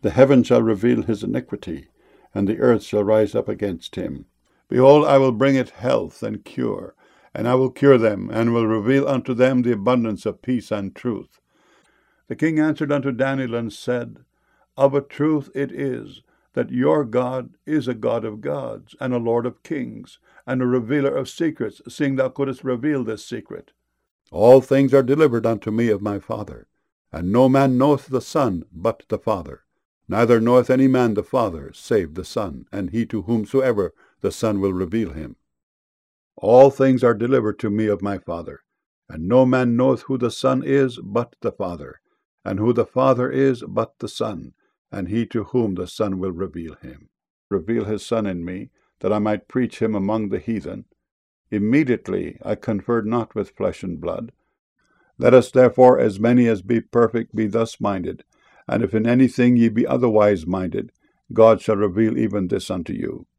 The heaven shall reveal his iniquity, and the earth shall rise up against him. Behold, I will bring it health and cure, and I will cure them, and will reveal unto them the abundance of peace and truth. The king answered unto Daniel and said, Of a truth it is, that your God is a God of gods, and a Lord of kings, and a revealer of secrets, seeing thou couldst reveal this secret. All things are delivered unto me of my Father, and no man knoweth the Son but the Father. Neither knoweth any man the Father, save the Son, and he to whomsoever the Son will reveal him. All things are delivered to me of my Father, and no man knoweth who the Son is but the Father, and who the Father is but the Son, and he to whom the Son will reveal him. Reveal his Son in me, that I might preach him among the heathen. Immediately I conferred not with flesh and blood. Let us therefore, as many as be perfect, be thus minded. And if in anything ye be otherwise minded, God shall reveal even this unto you.